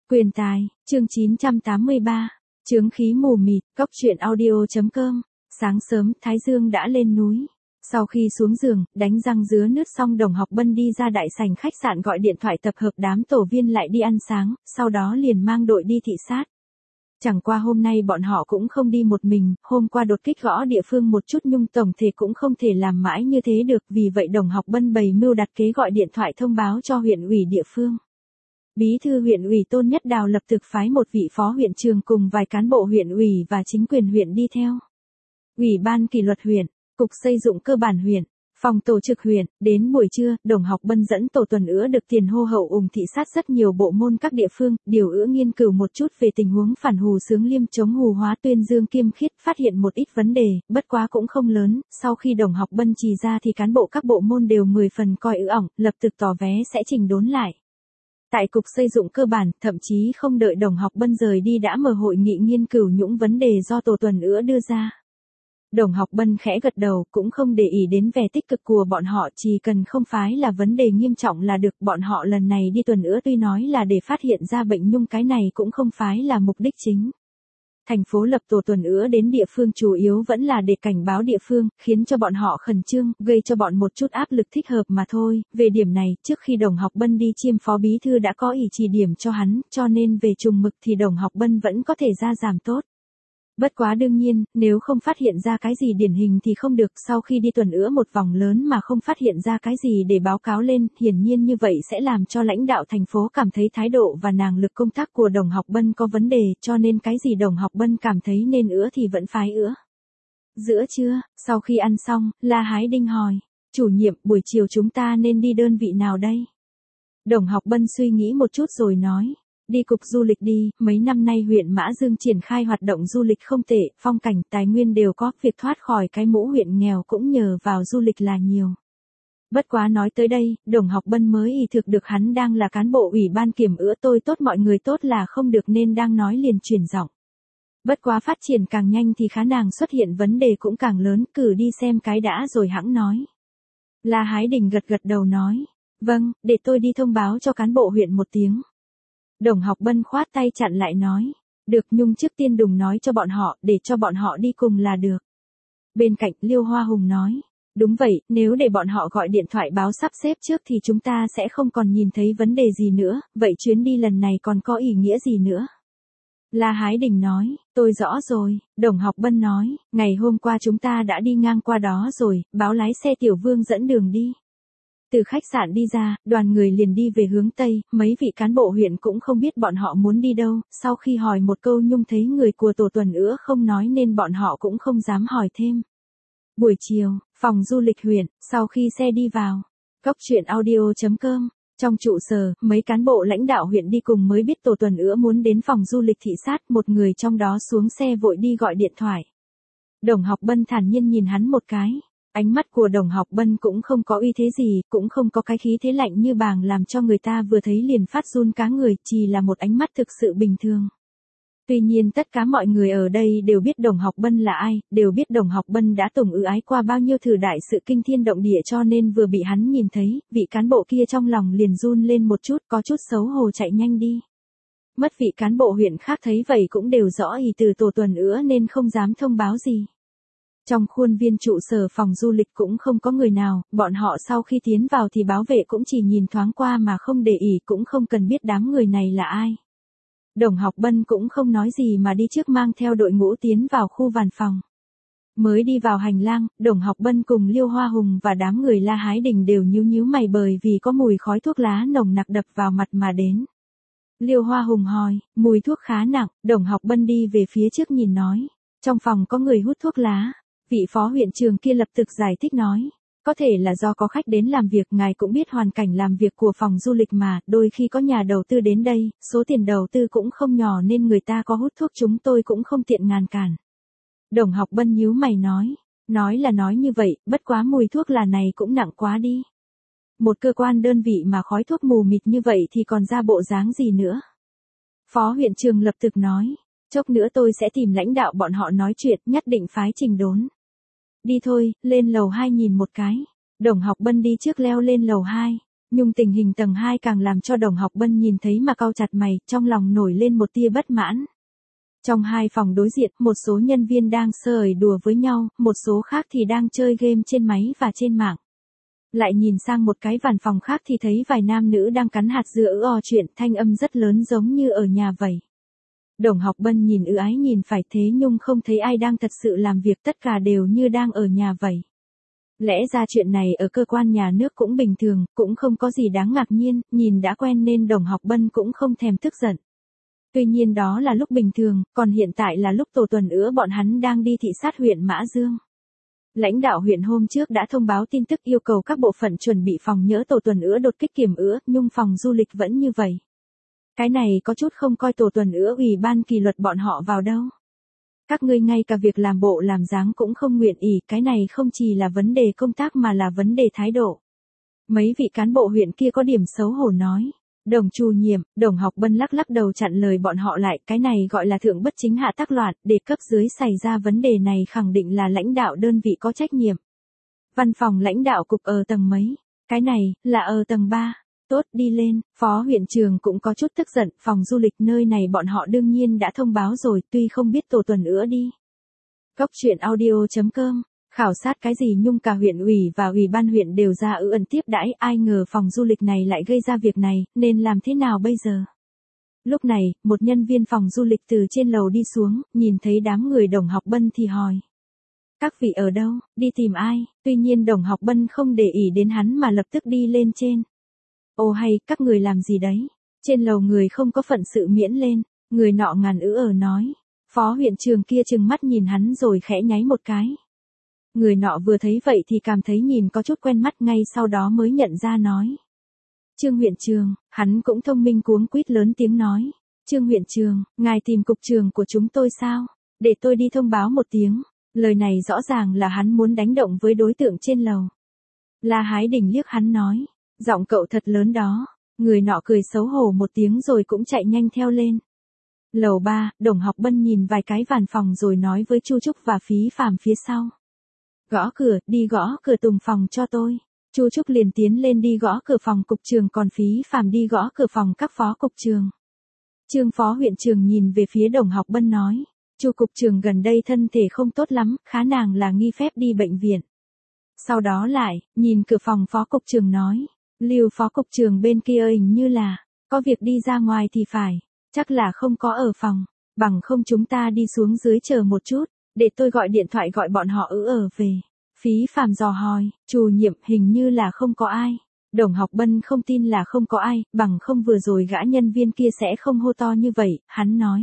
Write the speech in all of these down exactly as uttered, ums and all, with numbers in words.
Quyền tài, chương chín trăm tám mươi ba, chướng khí mù mịt, cóc truyện audio.com. Sáng sớm, Thái Dương đã lên núi. Sau khi xuống giường, đánh răng dứa nước xong, Đồng Học Bân đi ra đại sảnh khách sạn gọi điện thoại tập hợp đám tổ viên lại đi ăn sáng, sau đó liền mang đội đi thị sát. Chẳng qua hôm nay bọn họ cũng không đi một mình, hôm qua đột kích gõ địa phương một chút nhưng tổng thể cũng không thể làm mãi như thế được, vì vậy Đồng Học Bân bày mưu đặt kế gọi điện thoại thông báo cho huyện ủy địa phương. Bí thư huyện ủy Tôn Nhất Đào lập tức phái một vị phó huyện trưởng cùng vài cán bộ huyện ủy và chính quyền huyện đi theo. Ủy ban kỷ luật huyện, cục xây dựng cơ bản huyện, phòng tổ chức huyện, đến buổi trưa, Đồng Học Bân dẫn tổ tuần ứa được tiền hô hậu ủng thị sát rất nhiều bộ môn các địa phương, điều ứa nghiên cứu một chút về tình huống phản hù xướng liêm chống hù hóa tuyên dương kiêm khiết, phát hiện một ít vấn đề, bất quá cũng không lớn, sau khi Đồng Học Bân chỉ ra thì cán bộ các bộ môn đều mười phần coi ứ ỏng, lập tức tỏ vé sẽ chỉnh đốn lại. Tại cục xây dựng cơ bản, thậm chí không đợi Đồng Học Bân rời đi đã mở hội nghị nghiên cứu những vấn đề do tổ tuần ứa đưa ra. Đồng Học Bân khẽ gật đầu, cũng không để ý đến vẻ tích cực của bọn họ, chỉ cần không phải là vấn đề nghiêm trọng là được. Bọn họ lần này đi tuần ứa tuy nói là để phát hiện ra bệnh nhưng cái này cũng không phải là mục đích chính. Thành phố lập tổ tuần ứa đến địa phương chủ yếu vẫn là để cảnh báo địa phương, khiến cho bọn họ khẩn trương, gây cho bọn một chút áp lực thích hợp mà thôi. Về điểm này, trước khi Đồng Học Bân đi chiêm phó bí thư đã có ý chỉ điểm cho hắn, cho nên về chừng mực thì Đồng Học Bân vẫn có thể ra giảm tốt. Bất quá đương nhiên, nếu không phát hiện ra cái gì điển hình thì không được, sau khi đi tuần ứa một vòng lớn mà không phát hiện ra cái gì để báo cáo lên, hiển nhiên như vậy sẽ làm cho lãnh đạo thành phố cảm thấy thái độ và năng lực công tác của Đồng Học Bân có vấn đề, cho nên cái gì Đồng Học Bân cảm thấy nên ứa thì vẫn phái ứa. Giữa trưa, sau khi ăn xong, La Hái Đinh hỏi, chủ nhiệm, buổi chiều chúng ta nên đi đơn vị nào đây? Đồng Học Bân suy nghĩ một chút rồi nói. Đi cục du lịch đi, mấy năm nay huyện Mã Dương triển khai hoạt động du lịch không tệ, phong cảnh, tài nguyên đều có, việc thoát khỏi cái mũ huyện nghèo cũng nhờ vào du lịch là nhiều. Bất quá nói tới đây, Đồng Học Bân mới ý thực được hắn đang là cán bộ ủy ban kiểm ứa tôi tốt mọi người tốt là không được nên đang nói liền chuyển giọng. Bất quá phát triển càng nhanh thì khả năng xuất hiện vấn đề cũng càng lớn, cử đi xem cái đã rồi hẵng nói. La Hái Đình gật gật đầu nói, vâng, để tôi đi thông báo cho cán bộ huyện một tiếng. Đồng Học Bân khoát tay chặn lại nói, được nhưng trước tiên đừng nói cho bọn họ, để cho bọn họ đi cùng là được. Bên cạnh Liêu Hoa Hùng nói, đúng vậy, nếu để bọn họ gọi điện thoại báo sắp xếp trước thì chúng ta sẽ không còn nhìn thấy vấn đề gì nữa, vậy chuyến đi lần này còn có ý nghĩa gì nữa? La Hái Đình nói, tôi rõ rồi. Đồng Học Bân nói, ngày hôm qua chúng ta đã đi ngang qua đó rồi, báo lái xe Tiểu Vương dẫn đường đi. Từ khách sạn đi ra, đoàn người liền đi về hướng Tây, mấy vị cán bộ huyện cũng không biết bọn họ muốn đi đâu, sau khi hỏi một câu nhưng thấy người của tổ tuần ứa không nói nên bọn họ cũng không dám hỏi thêm. Buổi chiều, phòng du lịch huyện, sau khi xe đi vào, cóc truyện audio.com, trong trụ sở, mấy cán bộ lãnh đạo huyện đi cùng mới biết tổ tuần ứa muốn đến phòng du lịch thị sát, một người trong đó xuống xe vội đi gọi điện thoại. Đồng Học Bân thản nhiên nhìn hắn một cái. Ánh mắt của Đồng Học Bân cũng không có uy thế gì, cũng không có cái khí thế lạnh như bàng làm cho người ta vừa thấy liền phát run cá người, chỉ là một ánh mắt thực sự bình thường. Tuy nhiên tất cả mọi người ở đây đều biết Đồng Học Bân là ai, đều biết Đồng Học Bân đã từng ưu ái qua bao nhiêu thử đại sự kinh thiên động địa, cho nên vừa bị hắn nhìn thấy, vị cán bộ kia trong lòng liền run lên một chút, có chút xấu hổ chạy nhanh đi. Mất vị cán bộ huyện khác thấy vậy cũng đều rõ ý từ tổ tuần ứa nên không dám thông báo gì. Trong khuôn viên trụ sở phòng du lịch cũng không có người nào, bọn họ sau khi tiến vào thì bảo vệ cũng chỉ nhìn thoáng qua mà không để ý, cũng không cần biết đám người này là ai. Đồng Học Bân cũng không nói gì mà đi trước mang theo đội ngũ tiến vào khu văn phòng. Mới đi vào hành lang, Đồng Học Bân cùng Liêu Hoa Hùng và đám người La Hái Đình đều nhíu nhíu mày bởi vì có mùi khói thuốc lá nồng nặc đập vào mặt mà đến. Liêu Hoa Hùng hỏi, mùi thuốc khá nặng, Đồng Học Bân đi về phía trước nhìn nói, trong phòng có người hút thuốc lá. Vị phó huyện trưởng kia lập tức giải thích nói, có thể là do có khách đến làm việc, ngài cũng biết hoàn cảnh làm việc của phòng du lịch mà, đôi khi có nhà đầu tư đến đây, số tiền đầu tư cũng không nhỏ nên người ta có hút thuốc chúng tôi cũng không tiện ngăn cản. Đồng Học Bân nhíu mày nói, nói là nói như vậy, bất quá mùi thuốc là này cũng nặng quá đi. Một cơ quan đơn vị mà khói thuốc mù mịt như vậy thì còn ra bộ dáng gì nữa. Phó huyện trưởng lập tức nói, chốc nữa tôi sẽ tìm lãnh đạo bọn họ nói chuyện, nhất định phái chỉnh đốn. Đi thôi, lên lầu hai nhìn một cái. Đồng Học Bân đi trước leo lên lầu hai. Nhưng tình hình tầng hai càng làm cho Đồng Học Bân nhìn thấy mà cau chặt mày, trong lòng nổi lên một tia bất mãn. Trong hai phòng đối diện, một số nhân viên đang sơi đùa với nhau, một số khác thì đang chơi game trên máy và trên mạng. Lại nhìn sang một cái văn phòng khác thì thấy vài nam nữ đang cắn hạt dưa ứ o chuyện, thanh âm rất lớn giống như ở nhà vậy. Đồng Học Bân nhìn ư ái nhìn phải thế nhưng không thấy ai đang thật sự làm việc, tất cả đều như đang ở nhà vậy. Lẽ ra chuyện này ở cơ quan nhà nước cũng bình thường, cũng không có gì đáng ngạc nhiên, nhìn đã quen nên Đồng Học Bân cũng không thèm tức giận. Tuy nhiên đó là lúc bình thường, còn hiện tại là lúc Tổ Tuần Ứa bọn hắn đang đi thị sát huyện Mã Dương. Lãnh đạo huyện hôm trước đã thông báo tin tức yêu cầu các bộ phận chuẩn bị phòng nhỡ Tổ Tuần Ứa đột kích Kiểm Ứa, nhưng phòng du lịch vẫn như vậy. Cái này có chút không coi Tổ Tuần Ứa ủy ban kỷ luật bọn họ vào đâu. Các ngươi ngay cả việc làm bộ làm dáng cũng không nguyện ỷ, cái này không chỉ là vấn đề công tác mà là vấn đề thái độ. Mấy vị cán bộ huyện kia có điểm xấu hổ nói. Đồng chủ nhiệm, Đồng Học Bân lắc lắc đầu chặn lời bọn họ lại, cái này gọi là thượng bất chính hạ tác loạn, để cấp dưới xảy ra vấn đề này khẳng định là lãnh đạo đơn vị có trách nhiệm. Văn phòng lãnh đạo cục ở tầng mấy? Cái này, là ở tầng ba. Tốt, đi lên. Phó huyện trường cũng có chút tức giận, phòng du lịch nơi này bọn họ đương nhiên đã thông báo rồi, tuy không biết Tổ Tuần Ứa đi. Cốc truyện audio chấm com. Khảo sát cái gì nhưng cả huyện ủy và ủy ban huyện đều ra ư ẩn tiếp đãi, ai ngờ phòng du lịch này lại gây ra việc này, nên làm thế nào bây giờ? Lúc này, một nhân viên phòng du lịch từ trên lầu đi xuống, nhìn thấy đám người Đồng Học Bân thì hỏi. Các vị ở đâu, đi tìm ai? Tuy nhiên Đồng Học Bân không để ý đến hắn mà lập tức đi lên trên. Ô hay, các người làm gì đấy? Trên lầu người không có phận sự miễn lên, người nọ ngàn ứ ở nói. Phó huyện trường kia trừng mắt nhìn hắn rồi khẽ nháy một cái. Người nọ vừa thấy vậy thì cảm thấy nhìn có chút quen mắt, ngay sau đó mới nhận ra nói. Trương huyện trường, hắn cũng thông minh cuống quýt lớn tiếng nói. Trương huyện trường, ngài tìm cục trường của chúng tôi sao? Để tôi đi thông báo một tiếng. Lời này rõ ràng là hắn muốn đánh động với đối tượng trên lầu. La Hái Đình liếc hắn nói. Giọng cậu thật lớn đó. Người nọ cười xấu hổ một tiếng rồi cũng chạy nhanh theo lên. Lầu ba, Đồng Học Bân nhìn vài cái vàn phòng rồi nói với Chu Trúc và Phí Phạm phía sau. Gõ cửa, đi gõ cửa Tùng phòng cho tôi. Chu Trúc liền tiến lên đi gõ cửa phòng cục trường, còn Phí Phạm đi gõ cửa phòng các phó cục trường. Trương phó huyện trường nhìn về phía Đồng Học Bân nói. Chu cục trường gần đây thân thể không tốt lắm, khá nàng là nghi phép đi bệnh viện. Sau đó lại, nhìn cửa phòng phó cục trường nói. Lưu phó cục trường bên kia hình như là, có việc đi ra ngoài thì phải, chắc là không có ở phòng, bằng không chúng ta đi xuống dưới chờ một chút, để tôi gọi điện thoại gọi bọn họ ứ ở về. Phí Phạm dò hỏi, chủ nhiệm hình như là không có ai. Đồng Học Bân không tin là không có ai, bằng không vừa rồi gã nhân viên kia sẽ không hô to như vậy, hắn nói.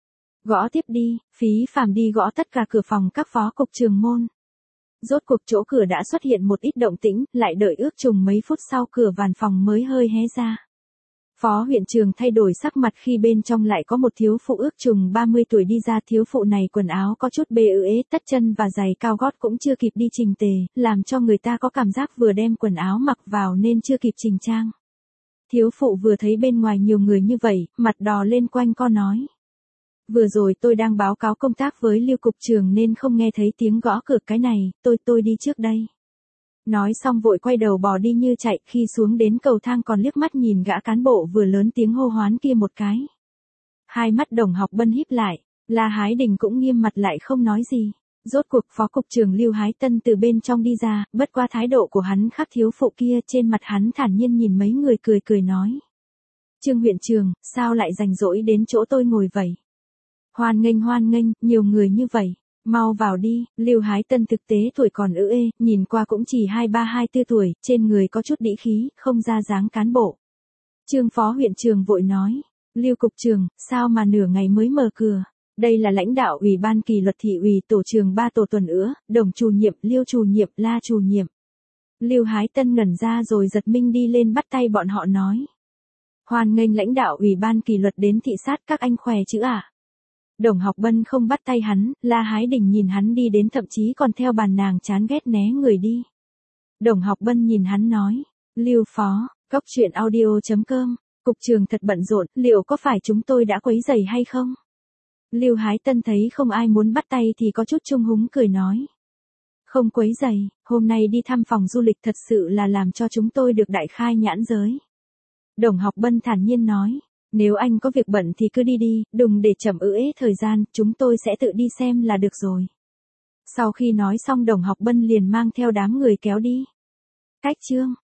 Gõ tiếp đi, Phí Phạm đi gõ tất cả cửa phòng các phó cục trường môn. Rốt cuộc chỗ cửa đã xuất hiện một ít động tĩnh, lại đợi ước chừng mấy phút sau cửa vàn phòng mới hơi hé ra. Phó huyện trường thay đổi sắc mặt khi bên trong lại có một thiếu phụ ước chừng ba mươi tuổi đi ra. Thiếu phụ này quần áo có chút bê ế, tất chân và giày cao gót cũng chưa kịp đi chỉnh tề, làm cho người ta có cảm giác vừa đem quần áo mặc vào nên chưa kịp chỉnh trang. Thiếu phụ vừa thấy bên ngoài nhiều người như vậy, mặt đỏ lên quanh co nói. Vừa rồi tôi đang báo cáo công tác với Lưu cục trường nên không nghe thấy tiếng gõ cửa, cái này, tôi tôi đi trước đây. Nói xong vội quay đầu bỏ đi như chạy, khi xuống đến cầu thang còn liếc mắt nhìn gã cán bộ vừa lớn tiếng hô hoán kia một cái. Hai mắt Đồng Học Bân híp lại, La Hái Đình cũng nghiêm mặt lại không nói gì. Rốt cuộc phó cục trường Lưu Hái Tân từ bên trong đi ra, bất qua thái độ của hắn khác thiếu phụ kia, trên mặt hắn thản nhiên nhìn mấy người cười cười nói. Trương huyện trường, sao lại rảnh rỗi đến chỗ tôi ngồi vậy? Hoan nghênh hoan nghênh, nhiều người như vậy. Mau vào đi. Lưu Hái Tân thực tế tuổi còn ư ê, nhìn qua cũng chỉ hai ba hai tư tuổi, trên người có chút đĩ khí, không ra dáng cán bộ. Trương phó huyện trường vội nói. Lưu cục trường, sao mà nửa ngày mới mở cửa? Đây là lãnh đạo ủy ban kỷ luật thị ủy tổ trường ba Tổ Tuần Ứa, Đồng chủ nhiệm, Liêu chủ nhiệm, La chủ nhiệm. Lưu Hái Tân ngẩn ra rồi giật mình đi lên bắt tay bọn họ nói. Hoan nghênh lãnh đạo ủy ban kỷ luật đến thị sát, các anh khỏe chứ ạ? À? Đồng Học Bân không bắt tay hắn, La Hái Đình nhìn hắn đi đến thậm chí còn theo bàn nàng chán ghét né người đi. Đồng Học Bân nhìn hắn nói, Lưu phó, cốc truyện audio chấm com, cục trường thật bận rộn, liệu có phải chúng tôi đã quấy rầy hay không? Lưu Hái Tân thấy không ai muốn bắt tay thì có chút trung húng cười nói. Không quấy rầy, hôm nay đi thăm phòng du lịch thật sự là làm cho chúng tôi được đại khai nhãn giới. Đồng Học Bân thản nhiên nói, nếu anh có việc bận thì cứ đi đi, đừng để chậm ư ế thời gian, chúng tôi sẽ tự đi xem là được rồi. Sau khi nói xong Đồng Học Bân liền mang theo đám người kéo đi. Cách chương